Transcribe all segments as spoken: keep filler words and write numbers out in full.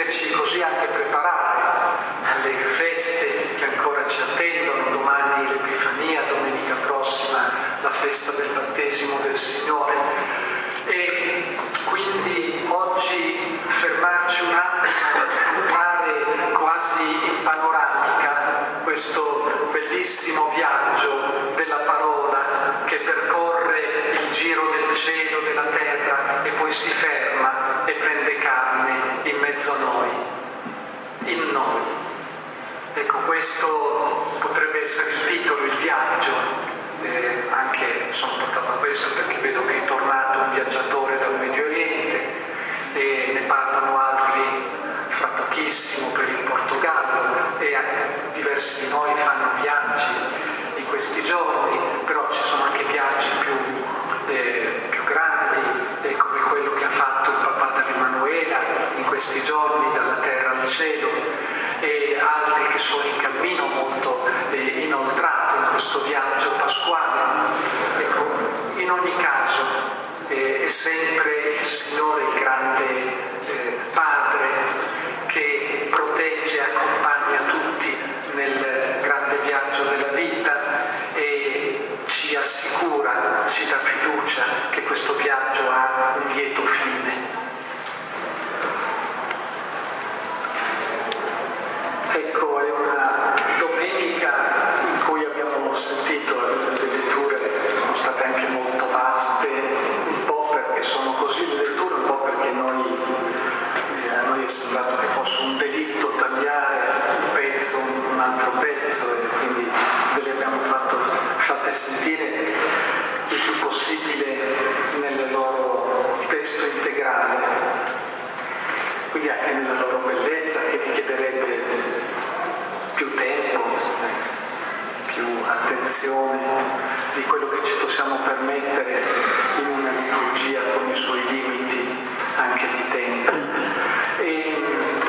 poterci così anche preparare alle feste che ancora ci attendono, domani l'Epifania, domenica prossima la festa del battesimo del Signore. E quindi oggi fermarci un attimo, guardare quasi in panoramica questo bellissimo viaggio della parola che percorre il giro del cielo, della terra, e poi si ferma e prende carne in mezzo a noi, in noi. Ecco, questo potrebbe essere il titolo, il viaggio. Eh, anche sono portato a questo perché vedo che è tornato un viaggiatore dal Medio Oriente e ne partono altri fra pochissimo per il Portogallo, e diversi di noi fanno viaggi in questi giorni, però ci sono anche viaggi più, eh, più grandi, eh, come quello che ha fatto il papà dell'Emanuela in questi giorni dalla terra al cielo, e altri che sono in cammino molto eh, inoltrato in questo viaggio pasquale. Ecco, in ogni caso eh, è sempre il Signore, il grande eh, Padre, che protegge e accompagna tutti nel grande viaggio della vita e ci assicura, ci dà fiducia che questo viaggio ha un lieto fine. Ecco, è una domenica in cui abbiamo sentito le letture, sono state anche molto vaste, un po' perché sono così le letture, un po' perché noi, eh, a noi è sembrato che fosse un delitto tagliare un pezzo, un altro pezzo, e quindi ve le abbiamo fatto, fatte sentire il più possibile nel loro testo integrale. Quindi anche nella loro bellezza, che richiederebbe più tempo, più attenzione di quello che ci possiamo permettere in una liturgia con i suoi limiti anche di tempo. E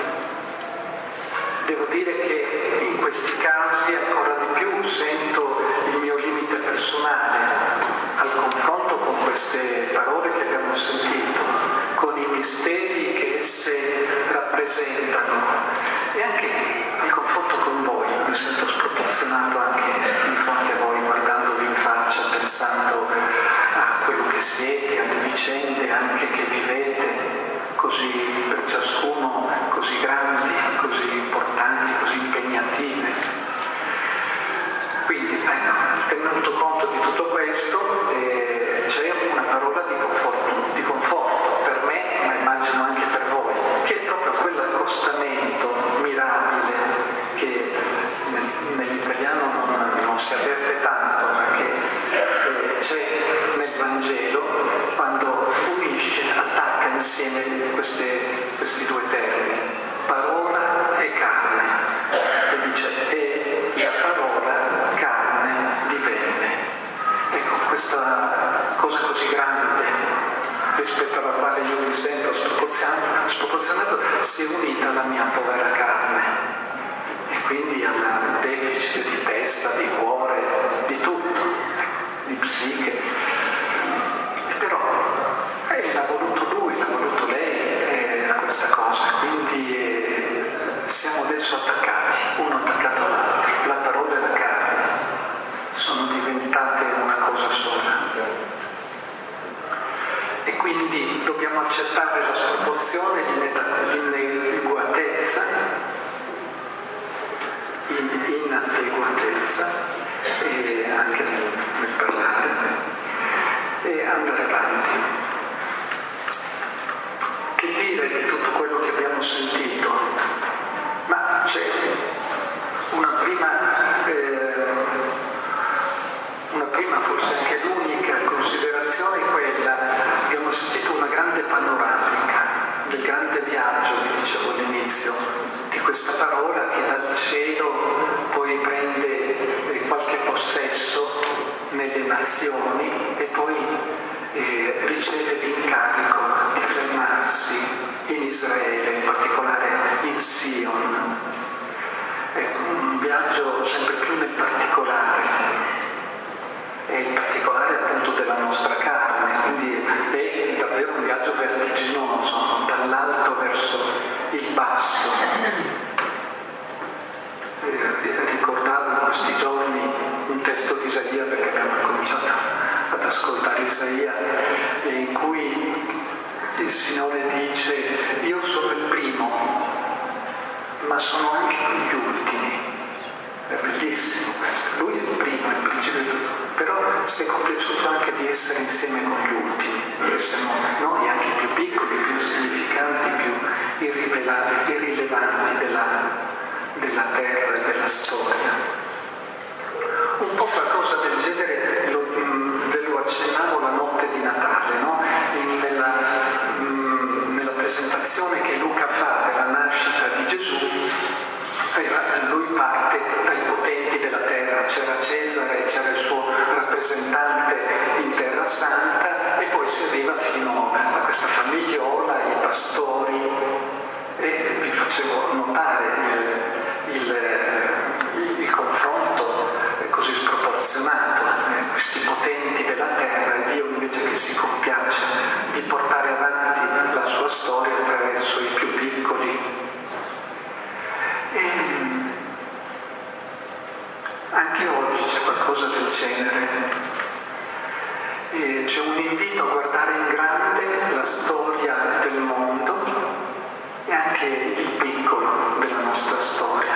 devo dire che in questi casi ancora di più sento il mio limite personale al confronto con queste parole che abbiamo sentito, con i misteri che esse rappresentano, e anche al confronto con voi. Mi sento sproporzionato anche di fronte a voi, guardandovi in faccia, pensando a quello che siete, alle vicende anche che vivete, così per ciascuno così grandi, così importanti, così impegnative. Quindi, ecco, tenuto conto di tutto questo, eh, c'è una parola di conforto, di conforto per me, ma immagino anche per voi, che è proprio quell'accostamento mirabile che nell'italiano non, non si avverte tanto, perché eh, c'è nel Vangelo quando unisce, attacca insieme queste, questi due termini, parola e carne, e dice e la parola carne divenne. Ecco, questa cosa così grande rispetto alla quale io mi sento sproporzionato, sproporzionato si è unita alla mia povera carne, e quindi al deficit di testa, di cuore, di tutto, di psiche. E però eh, l'ha voluto lui, l'ha voluto lei eh, questa cosa, quindi eh, siamo adesso attaccati, uno attaccato all'altro, la parola e la carne sono diventate una cosa sola. E quindi dobbiamo accettare la sproporzione, l'inadeguatezza, inadeguatezza, e anche nel, nel parlare, e andare avanti. Che dire di tutto quello che abbiamo sentito? Ma c'è una prima, eh, una prima, forse anche l'unica considerazione, quella, abbiamo sentito una grande panoramica del grande viaggio, vi dicevo all'inizio, di questa parola che dal cielo poi prende eh, qualche possesso nelle nazioni e poi eh, riceve l'incarico di fermarsi in Israele, in particolare in Sion. È un viaggio sempre più nel particolare, è il particolare appunto della nostra carne, quindi è davvero un viaggio vertiginoso, dall'alto verso il basso. Eh, ricordavo in questi giorni un testo di Isaia, perché abbiamo cominciato ad ascoltare Isaia, in cui il Signore dice: io sono il primo, ma sono anche gli ultimi. È bellissimo questo. Lui è il primo, è il principio di tutto, però si è compiaciuto anche di essere insieme con gli ultimi, che siamo noi anche più piccoli, più insignificanti, più irrilevanti, irrilevanti della, della terra e della storia. Un po' qualcosa del genere lo, mh, ve lo accennavo la notte di Natale, no? In, nella, mh, nella presentazione che Luca fa della nascita di Gesù, lui parte dai potenti della terra, c'era Cesare, c'era il suo rappresentante in Terra Santa, e poi si arriva fino a questa famigliola, i pastori, e vi facevo notare il, il, il, il confronto così sproporzionato, eh, questi potenti della terra, e Dio invece che si compiace di portare avanti la sua storia attraverso i più piccoli. E anche oggi c'è qualcosa del genere, e c'è un invito a guardare in grande la storia del mondo e anche il piccolo della nostra storia.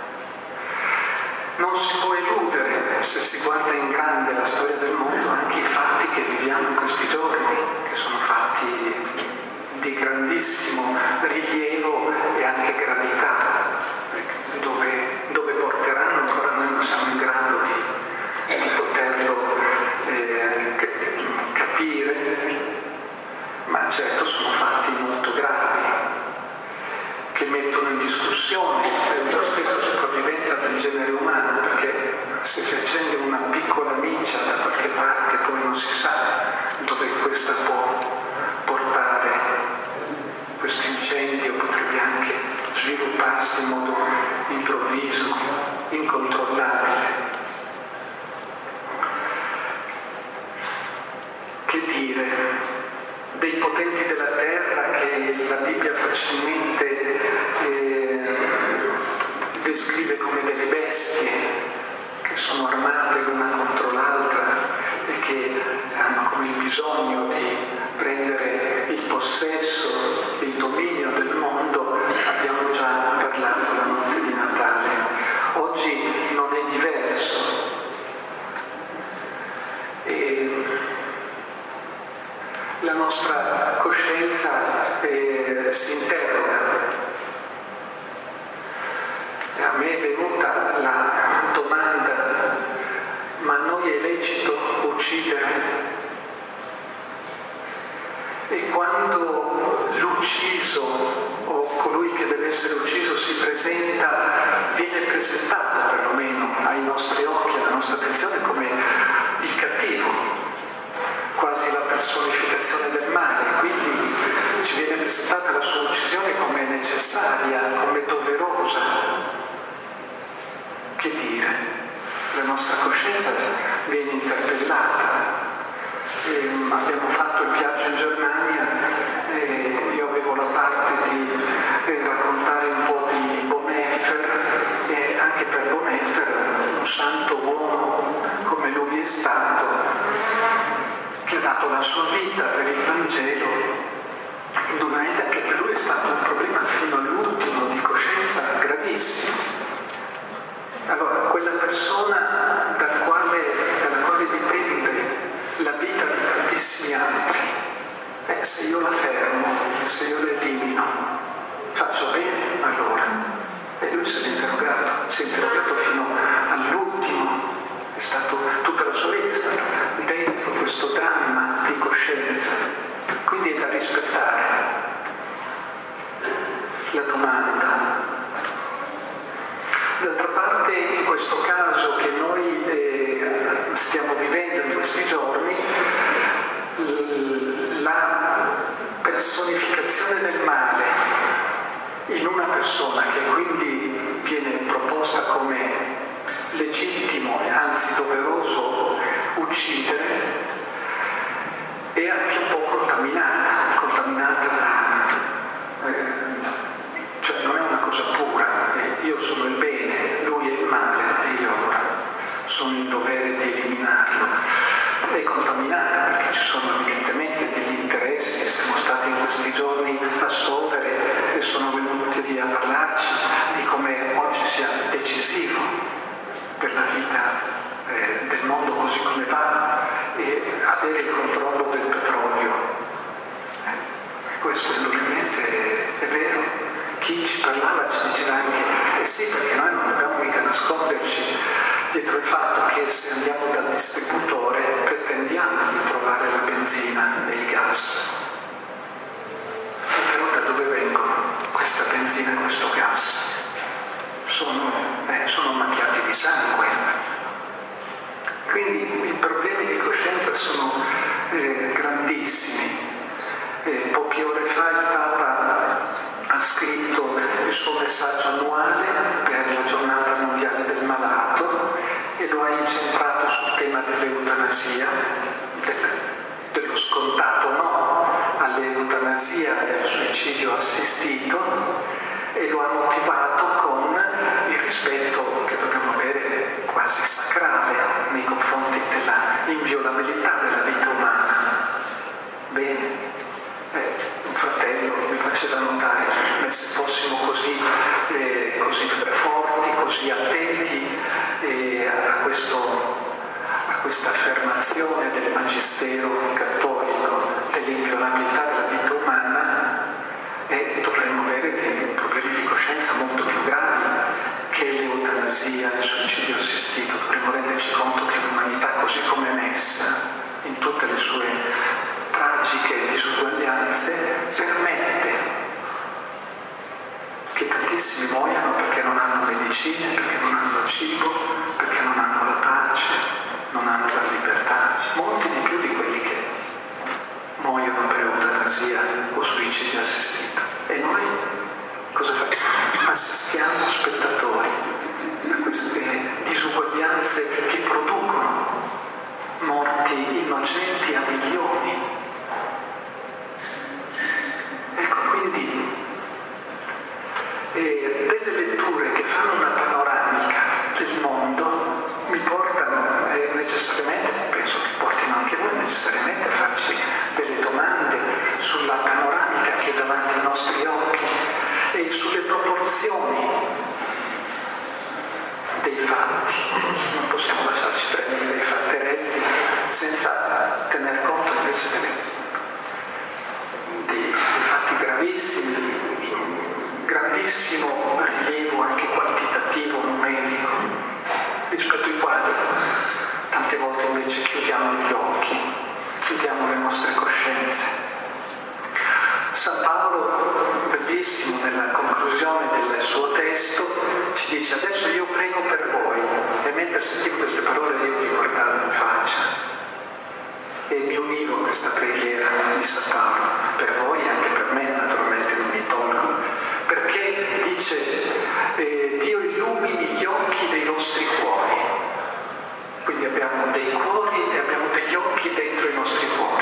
Non si può eludere, se si guarda in grande la storia del mondo, anche i fatti che viviamo in questi giorni, che sono fatti di grandissimo rilievo e anche gravità. Dove, dove porteranno ancora noi non siamo in grado di, di poterlo eh, capire, ma certo sono fatti molto gravi che mettono in discussione la stessa sopravvivenza del genere umano, perché se si accende una piccola miccia da qualche parte poi non si sa dove questa può portare. Questo incendio potrebbe anche svilupparsi in modo improvviso, incontrollabile. Che dire dei potenti della terra che la Bibbia facilmente eh, descrive come delle bestie che sono armate l'una contro l'altra e che hanno come il bisogno di prendere il possesso, il dominio del mondo. Abbiamo già parlato la notte di Natale. Oggi non è diverso. E la nostra coscienza eh, si interroga. A me è venuta la domanda: ma a noi è lecito uccidere? E quando l'ucciso o colui che deve essere ucciso si presenta, viene presentato perlomeno ai nostri occhi, alla nostra attenzione, come il cattivo, quasi la personificazione del male, quindi ci viene presentata la sua uccisione come necessaria, come doverosa. Che dire? La nostra coscienza viene interpellata. E abbiamo fatto il viaggio in Germania e io avevo la parte di eh, raccontare un po' di Bonhoeffer, e anche per Bonhoeffer, un santo uomo come lui è stato, che ha dato la sua vita per il Vangelo, indubbiamente anche per lui è stato un problema fino all'ultimo di coscienza gravissimo. Allora, quella persona dal quale, dalla quale dipende la vita di tantissimi altri, eh, se io la fermo, se io la elimino, faccio bene allora? E lui si è interrogato, si è interrogato fino all'ultimo, è stato, tutta la sua vita è stata dentro questo dramma di coscienza, quindi è da rispettare. La domanda. D'altra parte, in questo caso che noi eh, stiamo vivendo in questi giorni, la personificazione del male in una persona che quindi viene proposta come legittimo e anzi doveroso uccidere, è anche un po' contaminata, contaminata da... Eh, cioè venuti a parlarci di come oggi sia decisivo per la vita eh, del mondo così come va e avere il controllo del petrolio. Eh, questo indubbiamente è, è vero. Chi ci parlava ci diceva anche, eh sì, perché noi non dobbiamo mica nasconderci dietro il fatto che se andiamo dal distributore pretendiamo di trovare la benzina e il gas. E però da dove vengono questa benzina e questo gas? Sono, eh, sono macchiati di sangue. Quindi i problemi di coscienza sono eh, grandissimi. Eh, poche ore fa il Papa ha scritto il suo messaggio annuale per la giornata mondiale del malato e lo ha incentrato sul tema dell'eutanasia, del, dello scontato no all'eutanasia e al suicidio assistito, e lo ha motivato con il rispetto che dobbiamo avere quasi sacrale nei confronti della inviolabilità della vita umana. Bene. Eh, un fratello mi faceva notare, eh, se fossimo così, eh, così forti, così attenti eh, a, questo, a questa affermazione del Magistero cattolico dell'inviolabilità della vita umana, eh, dovremmo avere dei problemi di coscienza molto più gravi che l'eutanasia e il suicidio assistito. Dovremmo renderci conto che l'umanità così come è messa in tutte le sue tragiche disuguaglianze permette che tantissimi muoiano perché non hanno medicine, perché non hanno cibo, perché non hanno la pace, non hanno la libertà, molti di più di quelli che muoiono per eutanasia o suicidio assistito. E noi cosa facciamo? Assistiamo spettatori a queste disuguaglianze che producono morti innocenti a milioni. Ecco, quindi eh, delle letture che fanno una panoramica del mondo mi portano eh, necessariamente, penso che portino anche voi necessariamente a farci delle domande sulla panoramica che è davanti ai nostri occhi e sulle proporzioni dei fatti. Non possiamo lasciarci prendere dei fatterelli senza tener conto invece delle, dei, dei fatti gravissimi, di grandissimo rilievo anche quantitativo, numerico, rispetto ai quali tante volte invece chiudiamo gli occhi, chiudiamo le nostre coscienze. San Paolo, bellissimo, nella conclusione del suo testo, ci dice: adesso io prego per voi, e mentre sentivo queste parole io vi guardavo in faccia e mi univo a questa preghiera di San Paolo, per voi e anche per me, naturalmente non mi tolgo, perché dice eh, Dio illumini gli occhi dei vostri cuori. Quindi abbiamo dei cuori e abbiamo degli occhi dentro i nostri cuori.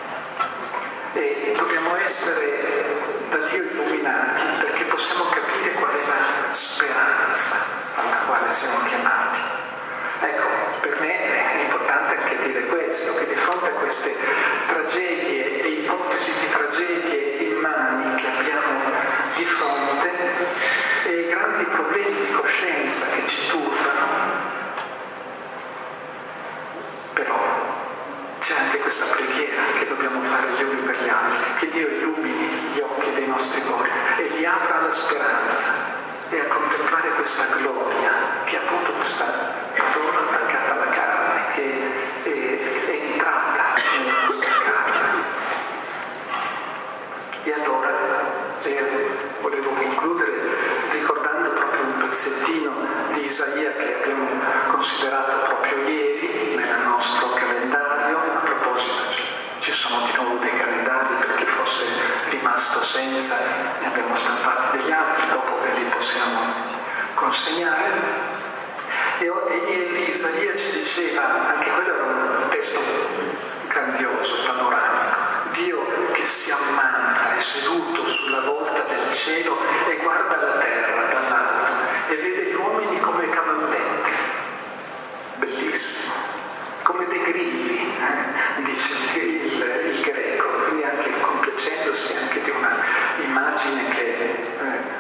E dobbiamo essere da Dio illuminati perché possiamo capire qual è la speranza alla quale siamo chiamati. Ecco, per me è importante anche dire questo, che di fronte a queste tragedie e ipotesi di tragedie immani che abbiamo di fronte e i grandi problemi di coscienza che ci turbano, però c'è anche questa preghiera che dobbiamo fare gli uni per gli altri, che Dio illumini gli occhi dei nostri cuori e li apra alla speranza e a contemplare questa gloria, che è appunto questa parola attaccata alla carne, che è, è entrata nella nostra carne. E allora eh, volevo concludere ricordando proprio un pezzettino di Isaia che abbiamo considerato proprio ieri nel nostro calendario. A proposito, ci sono di nuovo dei calendari per chi fosse rimasto senza, ne abbiamo stampati degli altri, dopo ve li possiamo consegnare. E, e ieri Isaia ci diceva, anche quello era un testo grandioso, panoramico, Dio che si ammanta, è seduto sulla volta del cielo e guarda la terra dall'alto e vede gli uomini come cavallette. Bellissimo, come dei grilli, eh? dice il, il greco, quindi anche compiacendosi anche di una immagine che eh,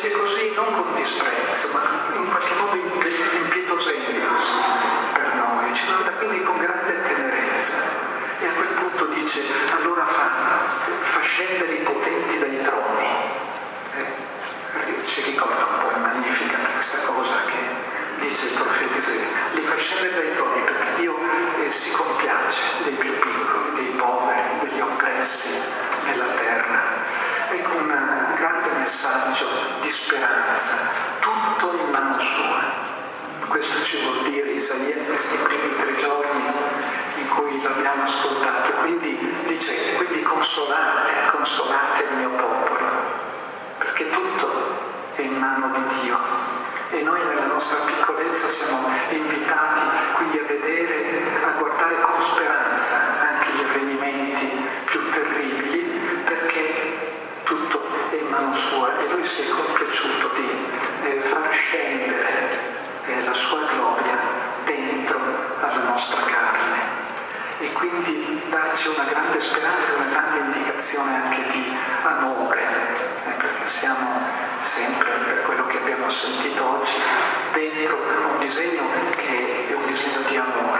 procede così non con disprezzo, ma in qualche modo impietosendosi per noi, ci guarda quindi con grande tenerezza e a quel punto dice allora fa, fa scendere i potenti dai troni. Eh, ci ricorda un po' il Magnificat questa cosa che dice il profeta Isaia, li fa scendere dai troni perché Dio eh, si compiace dei più piccoli, dei poveri, degli oppressi nella terra. Ecco un grande messaggio di speranza, tutto in mano sua. Questo ci vuol dire Isaia in questi primi tre giorni in cui l'abbiamo ascoltato. Quindi dice, quindi consolate, consolate il mio popolo, perché tutto è in mano di Dio e noi nella nostra piccolezza siamo invitati quindi a vedere, a guardare con speranza anche gli avvenimenti più terribili, perché tutto è in mano sua e lui si è compiaciuto di eh, far scendere eh, la sua gloria dentro alla nostra carne e quindi darci una grande speranza, una grande indicazione anche di amore, eh, perché siamo sempre, per quello che abbiamo sentito oggi, dentro un disegno che è un disegno di amore.